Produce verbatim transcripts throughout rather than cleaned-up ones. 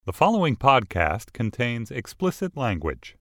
The following podcast contains explicit language.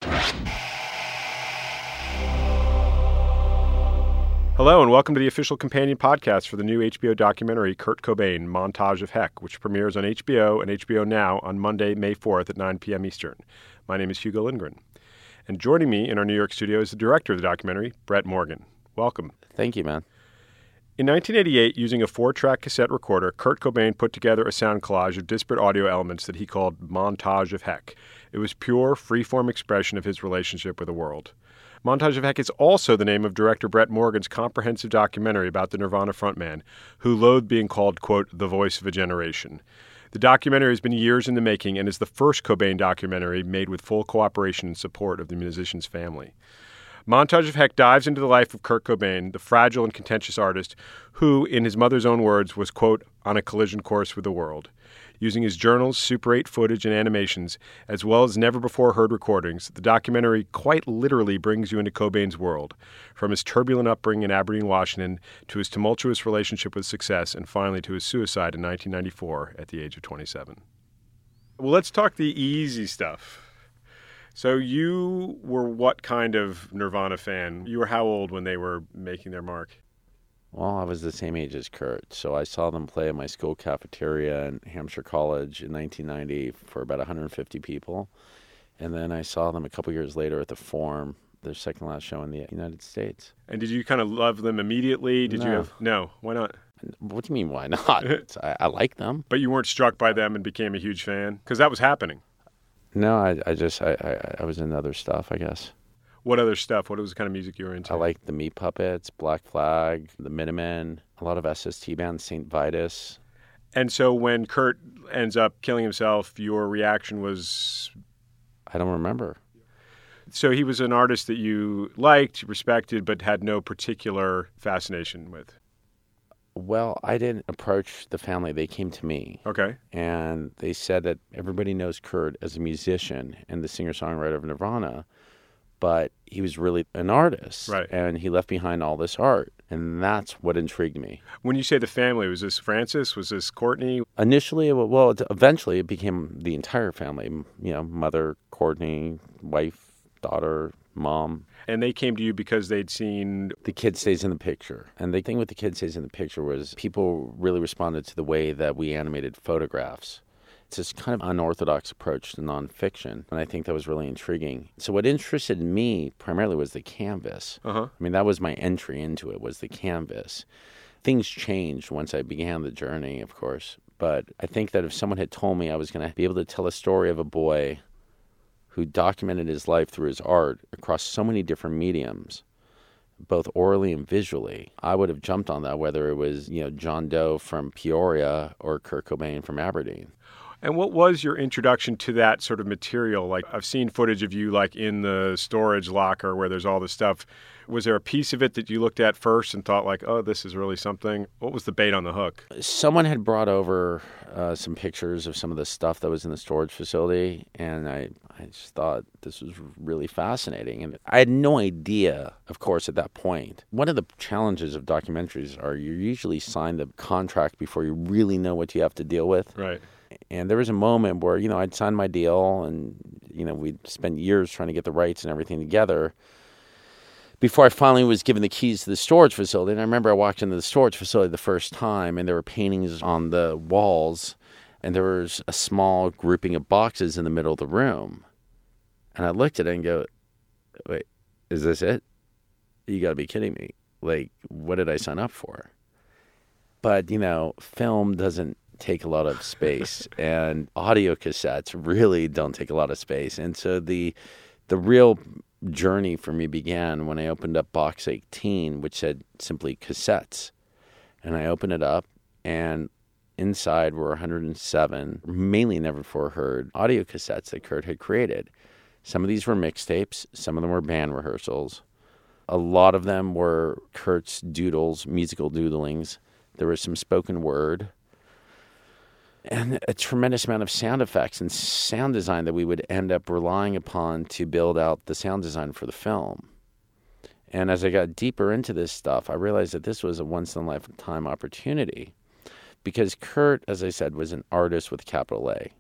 Hello and welcome to the official companion podcast for the new H B O documentary Kurt Cobain, Montage of Heck, which premieres on H B O and H B O Now on Monday, May fourth at nine p.m. Eastern. My name is Hugo Lindgren. And joining me in our New York studio is the director of the documentary, Brett Morgen. Welcome. Thank you, man. In nineteen eighty-eight, using a four-track cassette recorder, Kurt Cobain put together a sound collage of disparate audio elements that he called Montage of Heck. It was pure, free-form expression of his relationship with the world. Montage of Heck is also the name of director Brett Morgen's comprehensive documentary about the Nirvana frontman, who loathed being called, quote, the voice of a generation. The documentary has been years in the making and is the first Cobain documentary made with full cooperation and support of the musician's family. Montage of Heck dives into the life of Kurt Cobain, the fragile and contentious artist who, in his mother's own words, was, quote, on a collision course with the world. Using his journals, Super eight footage, and animations, as well as never-before-heard recordings, the documentary quite literally brings you into Cobain's world, from his turbulent upbringing in Aberdeen, Washington, to his tumultuous relationship with success, and finally to his suicide in nineteen ninety-four at the age of twenty-seven. Well, let's talk the easy stuff. So you were what kind of Nirvana fan? You were how old when they were making their mark? Well, I was the same age as Kurt, so I saw them play at my school cafeteria in Hampshire College in nineteen ninety for about one hundred fifty people. And then I saw them a couple years later at the Forum, their second last show in the United States. And did you kind of love them immediately? Did No. you have No, why not? What do you mean, why not? I, I like them. But you weren't struck by them and became a huge fan? Because that was happening. No, I, I just, I, I, I was in other stuff, I guess. What other stuff? What was the kind of music you were into? I liked the Meat Puppets, Black Flag, the Minutemen, a lot of S S T bands, Saint Vitus. And so when Kurt ends up killing himself, your reaction was... I don't remember. So he was an artist that you liked, respected, but had no particular fascination with. Well, I didn't approach the family. They came to me. Okay. And they said that everybody knows Kurt as a musician and the singer-songwriter of Nirvana, but he was really an artist. Right. And he left behind all this art. And that's what intrigued me. When you say the family, was this Francis? Was this Courtney? Initially, well, eventually it became the entire family. You know, mother, Courtney, wife, daughter, mom. And they came to you because they'd seen... The Kid Stays in the Picture. And the thing with The Kid Stays in the Picture was people really responded to the way that we animated photographs. It's this kind of unorthodox approach to nonfiction, and I think that was really intriguing. So what interested me primarily was the canvas. Uh-huh. I mean, that was my entry into it, was the canvas. Things changed once I began the journey, of course. But I think that if someone had told me I was going to be able to tell a story of a boy who documented his life through his art across so many different mediums, both orally and visually, I would have jumped on that, whether it was, you know, John Doe from Peoria or Kurt Cobain from Aberdeen. And what was your introduction to that sort of material? Like, I've seen footage of you, like, in the storage locker where there's all this stuff. Was there a piece of it that you looked at first and thought, like, oh, this is really something? What was the bait on the hook? Someone had brought over uh, some pictures of some of the stuff that was in the storage facility, and I, I just thought this was really fascinating. And I had no idea, of course, at that point. One of the challenges of documentaries are you usually sign the contract before you really know what you have to deal with. Right. And there was a moment where, you know, I'd signed my deal and, you know, we'd spent years trying to get the rights and everything together before I finally was given the keys to the storage facility. And I remember I walked into the storage facility the first time and there were paintings on the walls and there was a small grouping of boxes in the middle of the room. And I looked at it and go, wait, is this it? You got to be kidding me. Like, what did I sign up for? But, you know, film doesn't take a lot of space and audio cassettes really don't take a lot of space. And so the the real journey for me began when I opened up box eighteen, which said simply cassettes. And I opened it up and inside were one hundred seven mainly never before heard audio cassettes that Kurt had created. Some of these were mixtapes, some of them were band rehearsals. A lot of them were Kurt's doodles, musical doodlings. There was some spoken word. And a tremendous amount of sound effects and sound design that we would end up relying upon to build out the sound design for the film. And as I got deeper into this stuff, I realized that this was a once-in-a-lifetime opportunity because Kurt, as I said, was an artist with a capital A.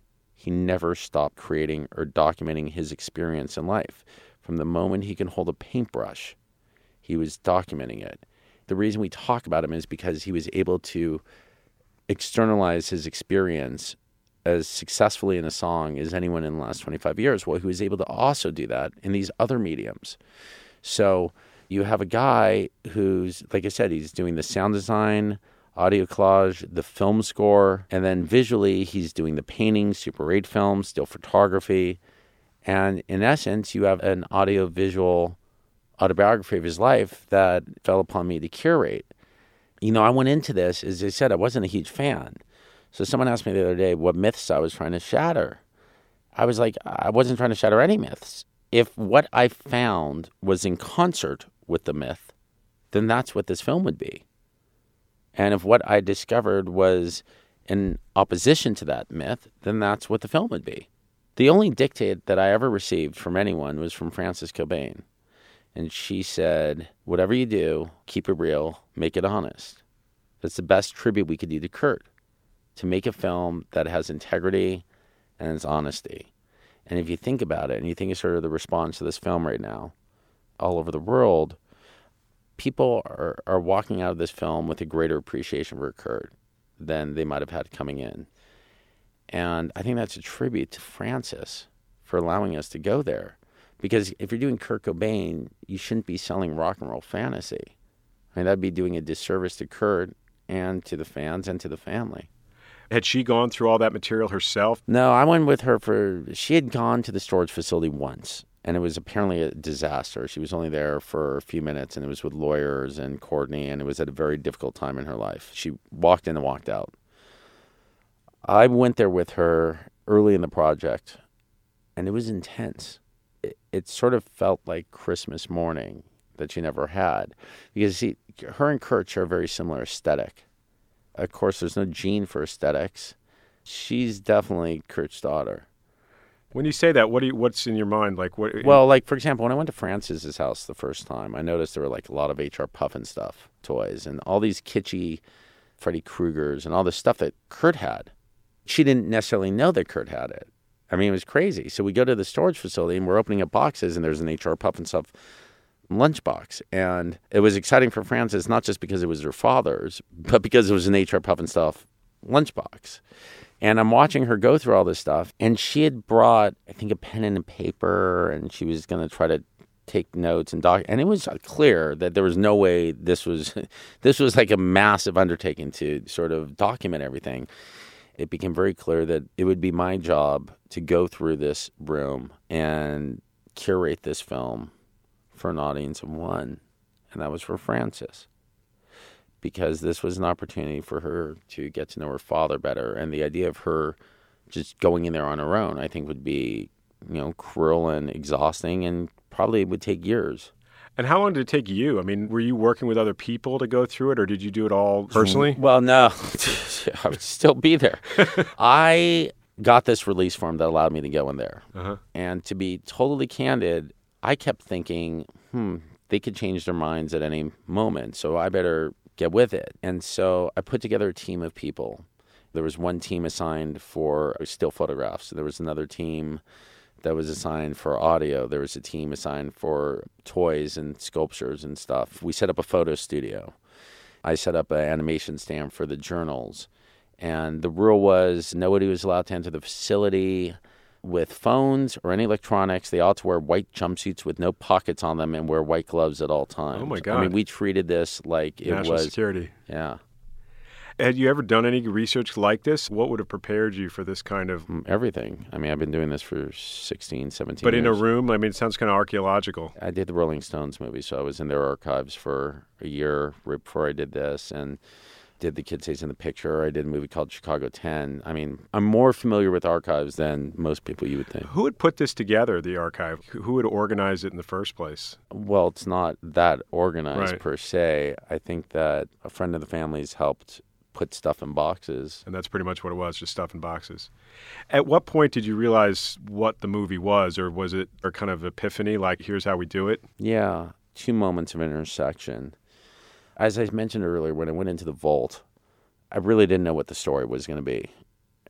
He never stopped creating or documenting his experience in life. From the moment he can hold a paintbrush, he was documenting it. The reason we talk about him is because he was able to externalize his experience as successfully in a song as anyone in the last twenty-five years. Well, he was able to also do that in these other mediums. So you have a guy who's, like I said, he's doing the sound design, audio collage, the film score, and then visually he's doing the painting, Super eight film, still photography. And in essence, you have an audio-visual autobiography of his life that fell upon me to curate. You know, I went into this, as I said, I wasn't a huge fan. So someone asked me the other day what myths I was trying to shatter. I was like, I wasn't trying to shatter any myths. If what I found was in concert with the myth, then that's what this film would be. And if what I discovered was in opposition to that myth, then that's what the film would be. The only dictate that I ever received from anyone was from Frances Cobain. And she said, whatever you do, keep it real, make it honest. That's the best tribute we could do to Kurt, to make a film that has integrity and its honesty. And if you think about it, and you think of sort of the response to this film right now, all over the world, people are, are walking out of this film with a greater appreciation for Kurt than they might have had coming in. And I think that's a tribute to Frances for allowing us to go there. Because if you're doing Kurt Cobain, you shouldn't be selling rock and roll fantasy. I mean, that'd be doing a disservice to Kurt and to the fans and to the family. Had she gone through all that material herself? No, I went with her for, she had gone to the storage facility once, and it was apparently a disaster. She was only there for a few minutes, and it was with lawyers and Courtney, and it was at a very difficult time in her life. She walked in and walked out. I went there with her early in the project, and it was intense. It, it sort of felt like Christmas morning that she never had. Because, see, her and Kurt share a very similar aesthetic. Of course, there's no gene for aesthetics. She's definitely Kurt's daughter. When you say that, what do you, what's in your mind? Like what? Well, like, for example, when I went to Frances's house the first time, I noticed there were, like, a lot of H R Puffin stuff, toys, and all these kitschy Freddy Kruegers and all this stuff that Kurt had. She didn't necessarily know that Kurt had it. I mean, it was crazy. So we go to the storage facility, and we're opening up boxes, and there's an H R Puffin stuff lunchbox. And it was exciting for Frances, not just because it was her father's, but because it was an H R Puffin stuff lunchbox. And I'm watching her go through all this stuff, and she had brought, I think, a pen and a paper, and she was going to try to take notes and doc. And it was clear that there was no way this was, this was like a massive undertaking to sort of document everything. It became very clear that it would be my job to go through this room and curate this film for an audience of one, and that was for Frances, because this was an opportunity for her to get to know her father better, and the idea of her just going in there on her own, I think, would be, you know, cruel and exhausting, and probably would take years. And how long did it take you? I mean, were you working with other people to go through it, or did you do it all personally? Well, no. I would still be there. I got this release form that allowed me to go in there. Uh-huh. And to be totally candid, I kept thinking, hmm, they could change their minds at any moment, so I better get with it. And so I put together a team of people. There was one team assigned for still photographs. There was another team that was assigned for audio. There was a team assigned for toys and sculptures and stuff. We set up a photo studio. I set up an animation stand for the journals. And the rule was nobody was allowed to enter the facility with phones or any electronics. They ought to wear white jumpsuits with no pockets on them and wear white gloves at all times. Oh, my God. I mean, we treated this like it National was... security. Yeah. Had you ever done any research like this? What would have prepared you for this kind of... Everything. I mean, I've been doing this for sixteen, seventeen but years. But in a room? I mean, it sounds kind of archaeological. I did the Rolling Stones movie, so I was in their archives for a year right before I did this, and did The Kid Stays in the Picture. I did a movie called Chicago ten. I mean, I'm more familiar with archives than most people you would think. Who would put this together, the archive? Who would organize it in the first place? Well, it's not that organized right. per se. I think that a friend of the family's helped put stuff in boxes. And that's pretty much what it was, just stuff in boxes. At what point did you realize what the movie was, or was it a kind of epiphany, like, here's how we do it? Yeah, two moments of intersection. As I mentioned earlier, when I went into the vault, I really didn't know what the story was going to be.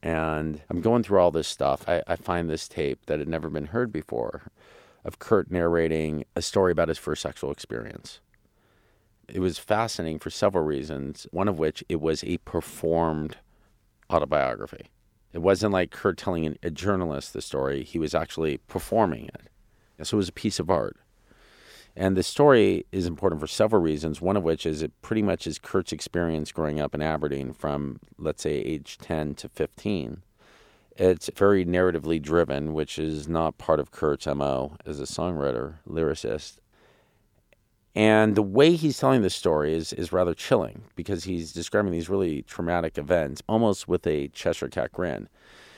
And I'm going through all this stuff. I, I find this tape that had never been heard before of Kurt narrating a story about his first sexual experience. It was fascinating for several reasons, one of which it was a performed autobiography. It wasn't like Kurt telling a journalist the story. He was actually performing it. So it was a piece of art. And the story is important for several reasons, one of which is it pretty much is Kurt's experience growing up in Aberdeen from, let's say, age ten to fifteen. It's very narratively driven, which is not part of Kurt's M O as a songwriter, lyricist. And the way he's telling the story is, is rather chilling because he's describing these really traumatic events, almost with a Cheshire Cat grin.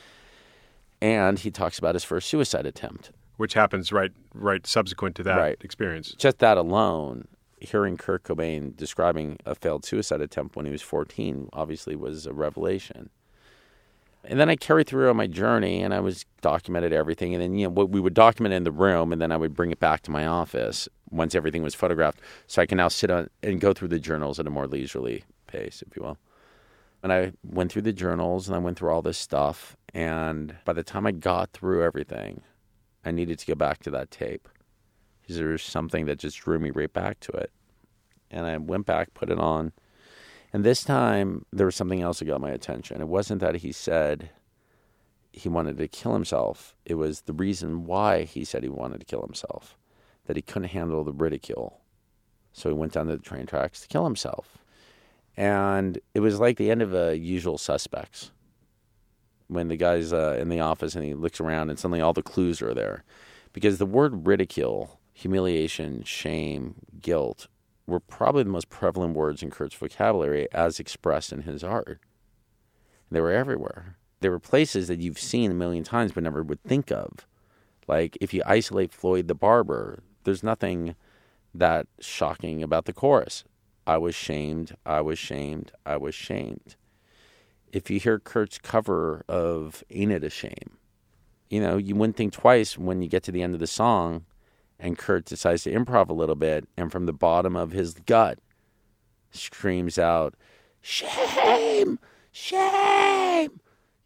And he talks about his first suicide attempt. Which happens right right subsequent to that right. experience. Just that alone, hearing Kurt Cobain describing a failed suicide attempt when he was fourteen obviously was a revelation. And then I carried through on my journey, and I was documented everything. And then, you know, we would document it in the room, and then I would bring it back to my office once everything was photographed, so I can now sit on and go through the journals at a more leisurely pace, if you will. And I went through the journals, and I went through all this stuff. And by the time I got through everything, I needed to go back to that tape because there was something that just drew me right back to it. And I went back, put it on. And this time, there was something else that got my attention. It wasn't that he said he wanted to kill himself. It was the reason why he said he wanted to kill himself, that he couldn't handle the ridicule. So he went down to the train tracks to kill himself. And it was like the end of a Usual Suspects, when the guy's uh, in the office and he looks around and suddenly all the clues are there. Because the word ridicule, humiliation, shame, guilt were probably the most prevalent words in Kurt's vocabulary as expressed in his art. They were everywhere. They were places that you've seen a million times but never would think of. Like if you isolate Floyd the Barber, there's nothing that shocking about the chorus. I was shamed, I was shamed, I was shamed. If you hear Kurt's cover of Ain't It a Shame, you know, you wouldn't think twice when you get to the end of the song and Kurt decides to improv a little bit and from the bottom of his gut screams out, shame, shame.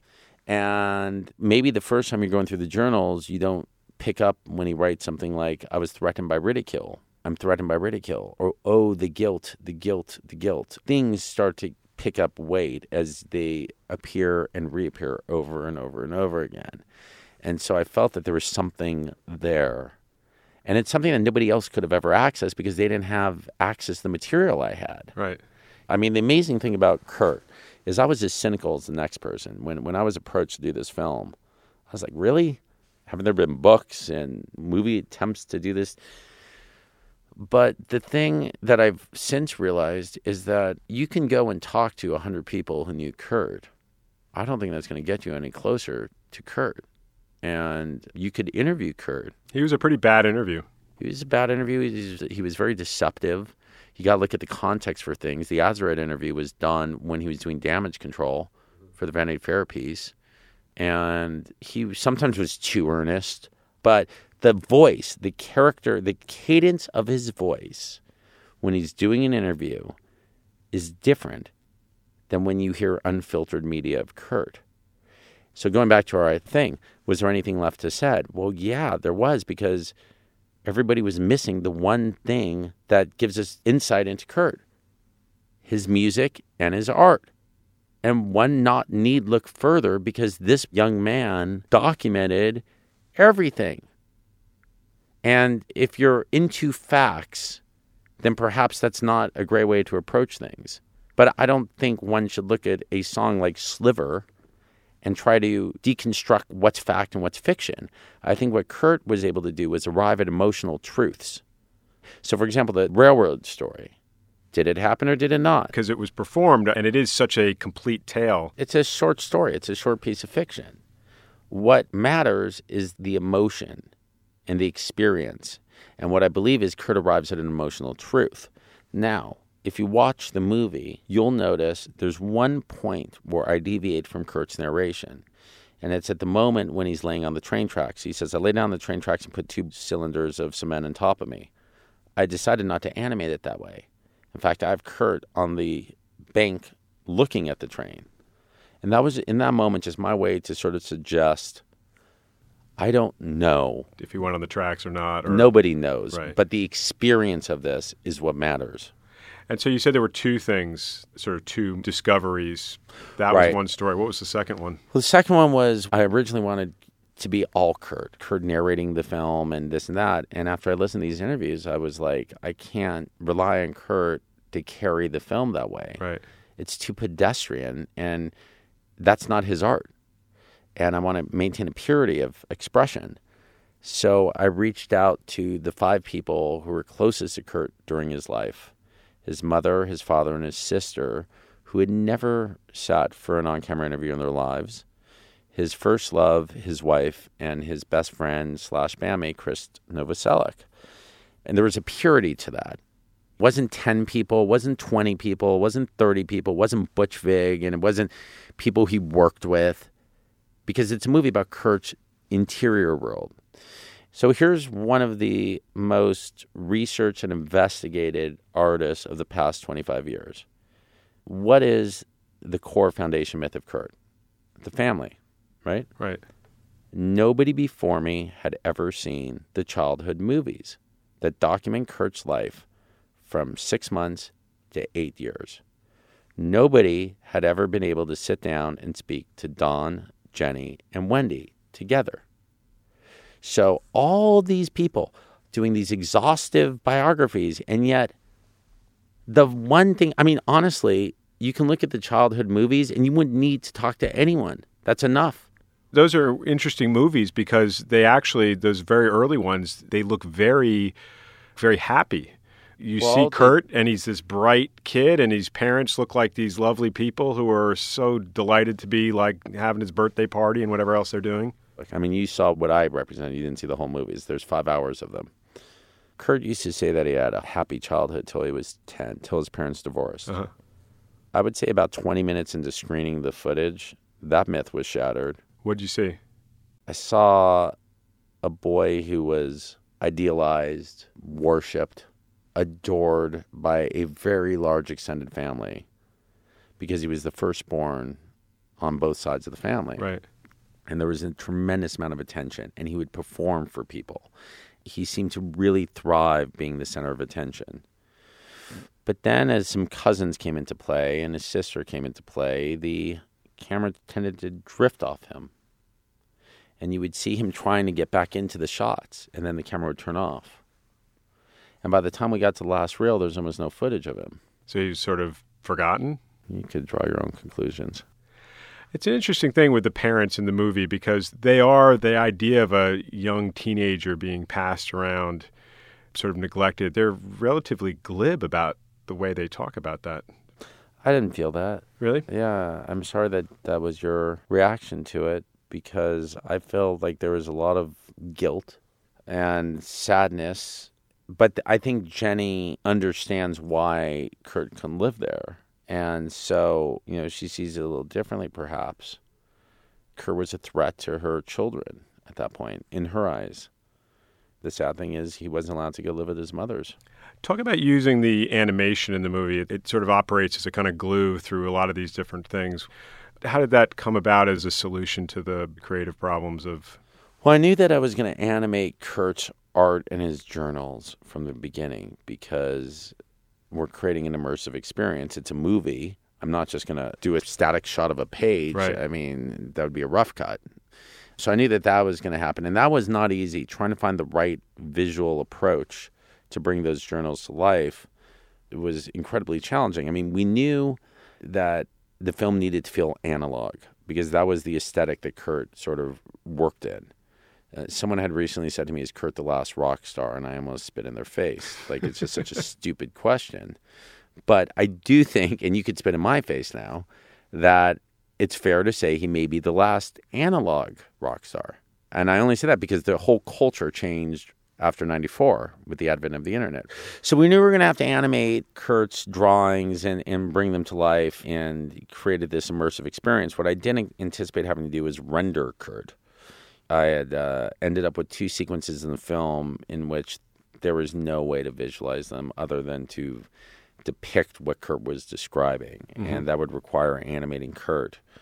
And maybe the first time you're going through the journals, you don't pick up when he writes something like, I was threatened by ridicule. I'm threatened by ridicule. Or, oh, the guilt, the guilt, the guilt. Things start to pick up weight as they appear and reappear over and over and over again. And so I felt that there was something there. And it's something that nobody else could have ever accessed because they didn't have access to the material I had. Right. I mean, the amazing thing about Kurt is I was as cynical as the next person. When when I was approached to do this film, I was like, really? Haven't there been books and movie attempts to do this? But the thing that I've since realized is that you can go and talk to one hundred people who knew Kurt. I don't think that's going to get you any closer to Kurt. And you could interview Kurt. He was a pretty bad interview. He was a bad interview. He was, he was very deceptive. You got to look at the context for things. The Azarette interview was done when he was doing Damage Control for the Vanity Fair piece. And he sometimes was too earnest. But the voice, the character, the cadence of his voice when he's doing an interview is different than when you hear unfiltered media of Kurt. So going back to our thing, was there anything left to said? Well, yeah, there was, because everybody was missing the one thing that gives us insight into Kurt, his music and his art. And one not need look further because this young man documented everything. And if you're into facts, then perhaps that's not a great way to approach things. But I don't think one should look at a song like Sliver and try to deconstruct what's fact and what's fiction. I think what Kurt was able to do was arrive at emotional truths. So, for example, the railroad story. Did it happen or did it not? Because it was performed, and it is such a complete tale. It's a short story. It's a short piece of fiction. What matters is the emotion and the experience. And what I believe is Kurt arrives at an emotional truth. Now, if you watch the movie, you'll notice there's one point where I deviate from Kurt's narration. And it's at the moment when he's laying on the train tracks. He says, I lay down the train tracks and put two cylinders of cement on top of me. I decided not to animate it that way. In fact, I have Kurt on the bank looking at the train. And that was, in that moment, just my way to sort of suggest, I don't know. If he went on the tracks or not. Or... Nobody knows. Right. But the experience of this is what matters. And so you said there were two things, sort of two discoveries. That Right. was one story. What was the second one? Well, the second one was I originally wanted to be all Kurt, Kurt narrating the film and this and that. And after I listened to these interviews, I was like, I can't rely on Kurt to carry the film that way. Right. It's too pedestrian, and that's not his art. And I want to maintain a purity of expression. So I reached out to the five people who were closest to Kurt during his life, his mother, his father, and his sister, who had never sat for an on-camera interview in their lives, his first love, his wife, and his best friend slash bandmate, Chris Novoselic. And there was a purity to that. It wasn't ten people, it wasn't twenty people, it wasn't thirty people, it wasn't Butch Vig, and it wasn't people he worked with, because it's a movie about Kurt's interior world. So here's one of the most researched and investigated artists of the past twenty-five years. What is the core foundation myth of Kurt? The family, right? Right. Nobody before me had ever seen the childhood movies that document Kurt's life from six months to eight years. Nobody had ever been able to sit down and speak to Don, Jenny, and Wendy together. So all these people doing these exhaustive biographies, and yet the one thing, I mean, honestly, you can look at the childhood movies and you wouldn't need to talk to anyone. That's enough. Those are interesting movies because they actually, those very early ones, they look very, very happy. You Well, see they- Kurt, and he's this bright kid, and his parents look like these lovely people who are so delighted to be like having his birthday party and whatever else they're doing. I mean, you saw what I represented. You didn't see the whole movies. There's five hours of them. Kurt used to say that he had a happy childhood till he was ten, till his parents divorced. Uh-huh. I would say about twenty minutes into screening the footage, that myth was shattered. What'd you see? I saw a boy who was idealized, worshipped, adored by a very large extended family because he was the firstborn on both sides of the family. Right. And there was a tremendous amount of attention, and he would perform for people. He seemed to really thrive being the center of attention. But then as some cousins came into play and his sister came into play, the camera tended to drift off him. And you would see him trying to get back into the shots, and then the camera would turn off. And by the time we got to the last reel, there's almost no footage of him. So he was sort of forgotten? You could draw your own conclusions. It's an interesting thing with the parents in the movie because they are the idea of a young teenager being passed around, sort of neglected. They're relatively glib about the way they talk about that. I didn't feel that. Really? Yeah, I'm sorry that that was your reaction to it because I felt like there was a lot of guilt and sadness. But I think Jenny understands why Kurt can live there. And so, you know, she sees it a little differently, perhaps. Kurt was a threat to her children at that point, in her eyes. The sad thing is he wasn't allowed to go live with his mother's. Talk about using the animation in the movie. It, it sort of operates as a kind of glue through a lot of these different things. How did that come about as a solution to the creative problems of... Well, I knew that I was going to animate Kurt's art and his journals from the beginning because we're creating an immersive experience. It's a movie. I'm not just going to do a static shot of a page. Right. I mean, that would be a rough cut. So I knew that that was going to happen. And that was not easy. Trying to find the right visual approach to bring those journals to life, it was incredibly challenging. I mean, we knew that the film needed to feel analog because that was the aesthetic that Kurt sort of worked in. Uh, someone had recently said to me, is Kurt the last rock star? And I almost spit in their face. Like, it's just such a stupid question. But I do think, and you could spit in my face now, that it's fair to say he may be the last analog rock star. And I only say that because the whole culture changed after ninety-four with the advent of the internet. So we knew we were going to have to animate Kurt's drawings and, and bring them to life and created this immersive experience. What I didn't anticipate having to do was render Kurt. I had uh, ended up with two sequences in the film in which there was no way to visualize them other than to depict what Kurt was describing. Mm-hmm. And that would require animating Kurt.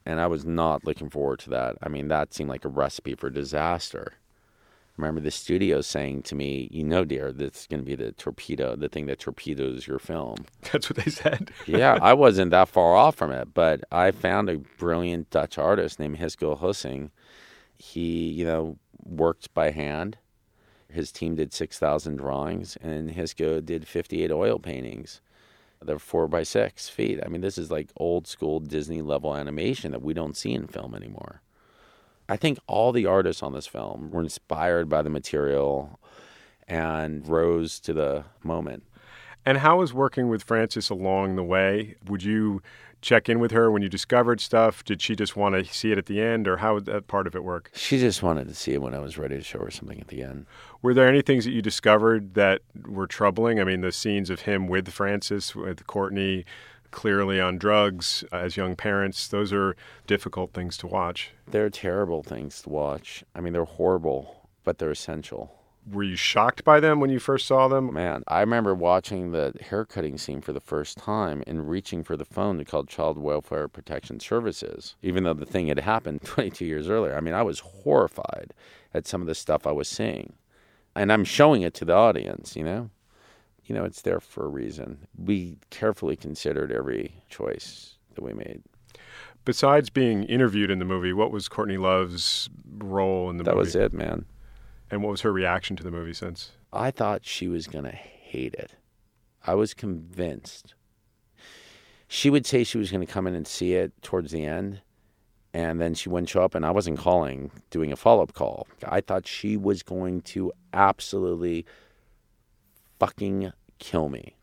And I was not looking forward to that. I mean, that seemed like a recipe for disaster. I remember the studio saying to me, you know, dear, this is going to be the torpedo, the thing that torpedoes your film. That's what they said. Yeah, I wasn't that far off from it, but I found a brilliant Dutch artist named Hisko Hussing. He, you know, worked by hand. His team did six thousand drawings, and Hisko did fifty-eight oil paintings. They're four by six feet. I mean, this is like old school Disney level animation that we don't see in film anymore. I think all the artists on this film were inspired by the material and rose to the moment. And how was working with Frances along the way? Would you check in with her when you discovered stuff? Did she just want to see it at the end, or how would that part of it work? She just wanted to see it when I was ready to show her something at the end. Were there any things that you discovered that were troubling? I mean, the scenes of him with Frances, with Courtney, clearly on drugs as young parents, those are difficult things to watch. They're terrible things to watch. I mean, they're horrible, but they're essential. Were you shocked by them when you first saw them? Man, I remember watching the haircutting scene for the first time and reaching for the phone to call Child Welfare Protection Services, even though the thing had happened twenty-two years earlier. I mean, I was horrified at some of the stuff I was seeing. And I'm showing it to the audience, you know? You know, it's there for a reason. We carefully considered every choice that we made. Besides being interviewed in the movie, what was Courtney Love's role in the that movie? That was it, man. And what was her reaction to the movie since? I thought she was going to hate it. I was convinced. She would say she was going to come in and see it towards the end, and then she wouldn't show up, and I wasn't calling, doing a follow-up call. I thought she was going to absolutely fucking kill me.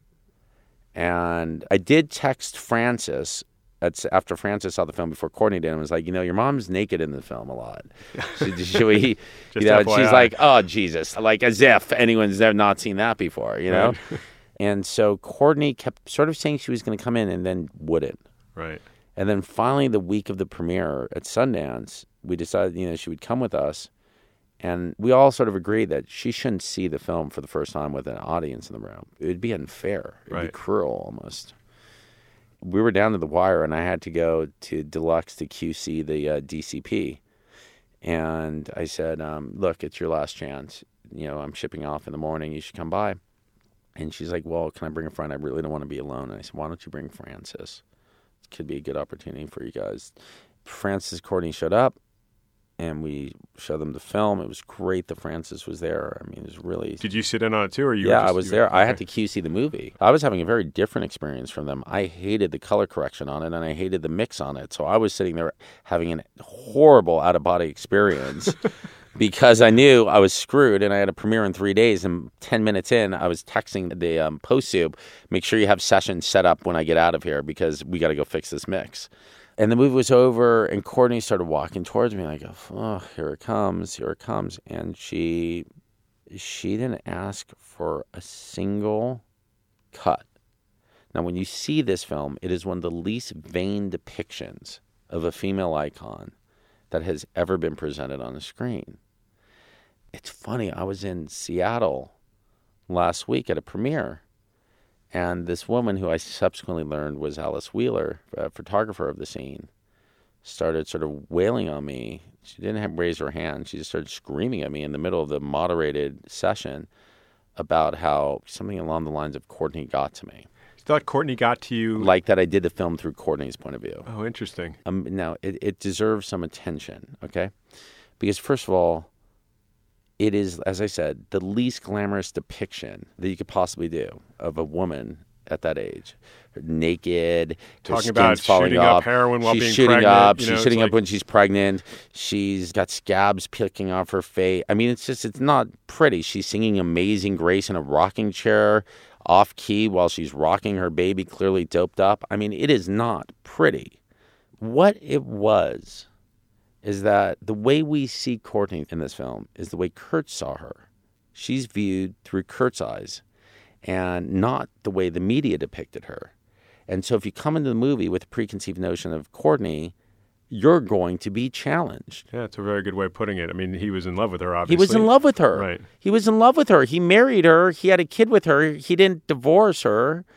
And I did text Frances after Frances saw the film before Courtney did, and was like, you know, your mom's naked in the film a lot. She, she, you know, F Y I. She's like, oh, Jesus, like as if anyone's ever not seen that before, you know? Right. And so Courtney kept sort of saying she was going to come in and then wouldn't. Right. And then finally the week of the premiere at Sundance, we decided, you know, she would come with us. And we all sort of agreed that she shouldn't see the film for the first time with an audience in the room. It would be unfair. It would Right. be cruel almost. We were down to the wire, and I had to go to Deluxe to Q C the uh, D C P. And I said, um, look, it's your last chance. You know, I'm shipping off in the morning. You should come by. And she's like, well, can I bring a friend? I really don't want to be alone. And I said, why don't you bring Frances? It could be a good opportunity for you guys. Frances Courtney showed up, and we showed them the film. It was great that Frances was there. I mean, it was really... Did you sit in on it too, or you? Yeah, were just, I was you there. Were, I okay. had to Q C the movie. I was having a very different experience from them. I hated the color correction on it, and I hated the mix on it. So I was sitting there having a horrible out-of-body experience because I knew I was screwed, and I had a premiere in three days. And ten minutes in, I was texting the um, post-soup, make sure you have sessions set up when I get out of here because we got to go fix this mix. And the movie was over, and Courtney started walking towards me, and I go, oh, here it comes, here it comes. And she she didn't ask for a single cut. Now, when you see this film, it is one of the least vain depictions of a female icon that has ever been presented on a screen. It's funny, I was in Seattle last week at a premiere, and this woman, who I subsequently learned was Alice Wheeler, a photographer of the scene, started sort of wailing on me. She didn't have raise her hand. She just started screaming at me in the middle of the moderated session about how something along the lines of Courtney got to me. You thought Courtney got to you? Like that I did the film through Courtney's point of view. Oh, interesting. Um, now, it, it deserves some attention, okay? Because first of all, it is, as I said, the least glamorous depiction that you could possibly do of a woman at that age. Her naked, her Talking about skin's falling shooting off. up heroin while she's being shooting pregnant. up. You She's know, shooting it's up like- when she's pregnant. She's got scabs picking off her face. I mean, it's just, it's not pretty. She's singing Amazing Grace in a rocking chair, off key, while she's rocking her baby, clearly doped up. I mean, it is not pretty. What it was is that the way we see Courtney in this film is the way Kurt saw her. She's viewed through Kurt's eyes and not the way the media depicted her. And so if you come into the movie with a preconceived notion of Courtney, you're going to be challenged. Yeah, it's a very good way of putting it. I mean, he was in love with her, He obviously. was in love with her. Right. He was in love with her. He married her. He had a kid with her. He didn't divorce her.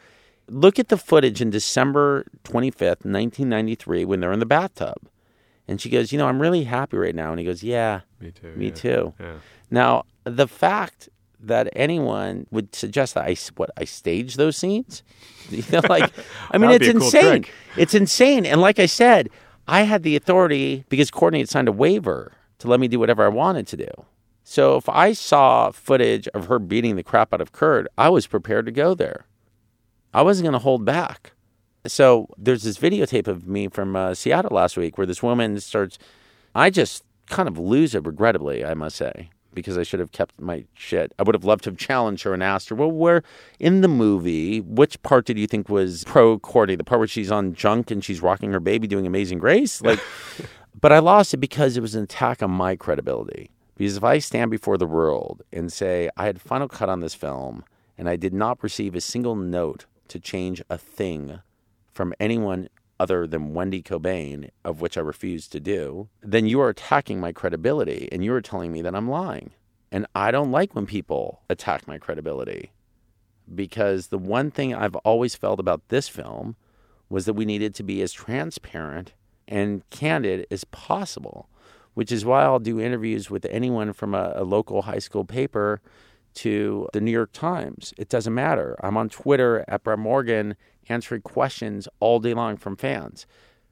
Look at the footage in December twenty-fifth, nineteen ninety-three, when they're in the bathtub. And she goes, you know, I'm really happy right now. And he goes, yeah, me too. Me yeah. too. Yeah. Now, the fact that anyone would suggest that I, what, I stage those scenes, you know, like, I mean, it's cool insane. Trick. It's insane. And like I said, I had the authority because Courtney had signed a waiver to let me do whatever I wanted to do. So if I saw footage of her beating the crap out of Kurt, I was prepared to go there. I wasn't going to hold back. So there's this videotape of me from uh, Seattle last week where this woman starts, I just kind of lose it regrettably, I must say, because I should have kept my shit. I would have loved to have challenged her and asked her, well, where in the movie, which part did you think was pro-Courtney? The part where she's on junk and she's rocking her baby doing Amazing Grace? Like, but I lost it because it was an attack on my credibility. Because if I stand before the world and say I had final cut on this film and I did not receive a single note to change a thing from anyone other than Wendy Cobain, of which I refuse to do, then you are attacking my credibility and you are telling me that I'm lying. And I don't like when people attack my credibility because the one thing I've always felt about this film was that we needed to be as transparent and candid as possible, which is why I'll do interviews with anyone from a, a local high school paper to the New York Times. It doesn't matter. I'm on Twitter at Brett Morgan answering questions all day long from fans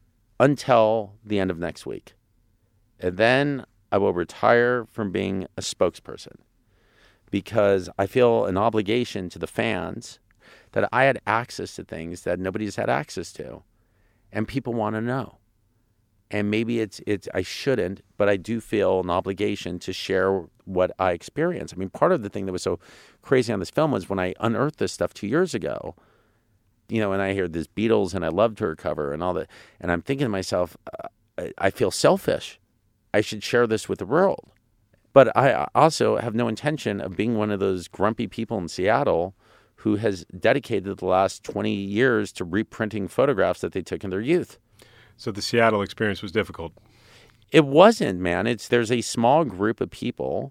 until the end of next week. And then I will retire from being a spokesperson because I feel an obligation to the fans that I had access to things that nobody's had access to. And people want to know. And maybe it's it's I shouldn't, but I do feel an obligation to share what I experience. I mean, part of the thing that was so crazy on this film was when I unearthed this stuff two years ago, you know, and I hear this Beatles and I Loved Her cover and all that, and I'm thinking to myself, uh, I, I feel selfish. I should share this with the world. But I also have no intention of being one of those grumpy people in Seattle who has dedicated the last twenty years to reprinting photographs that they took in their youth. So the Seattle experience was difficult. It wasn't, man. It's there's a small group of people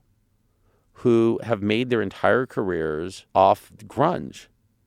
who have made their entire careers off grunge.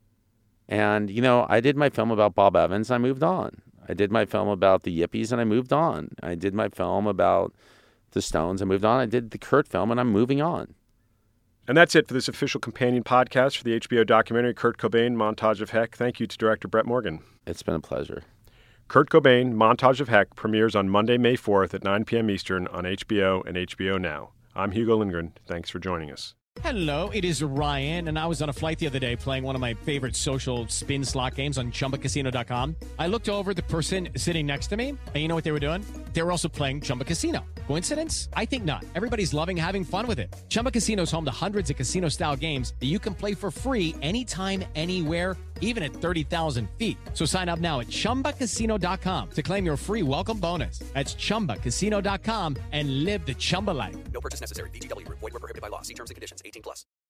And, you know, I did my film about Bob Evans and I moved on. I did my film about the Yippies and I moved on. I did my film about the Stones and moved on. I did the Kurt film and I'm moving on. And that's it for this official companion podcast for the H B O documentary Kurt Cobain, Montage of Heck. Thank you to director Brett Morgan. It's been a pleasure. Kurt Cobain, Montage of Heck premieres on Monday, May fourth at nine p.m. Eastern on H B O and H B O Now. I'm Hugo Lindgren. Thanks for joining us. Hello, it is Ryan, and I was on a flight the other day playing one of my favorite social spin slot games on Chumba Casino dot com. I looked over at the person sitting next to me, and you know what they were doing? They were also playing Chumba Casino. Coincidence? I think not. Everybody's loving having fun with it. Chumba Casino is home to hundreds of casino-style games that you can play for free anytime, anywhere, even at thirty thousand feet. So sign up now at Chumba Casino dot com to claim your free welcome bonus. That's Chumba Casino dot com and live the Chumba life. No purchase necessary. V G W. Void where prohibited by law. See terms and conditions. eighteen plus.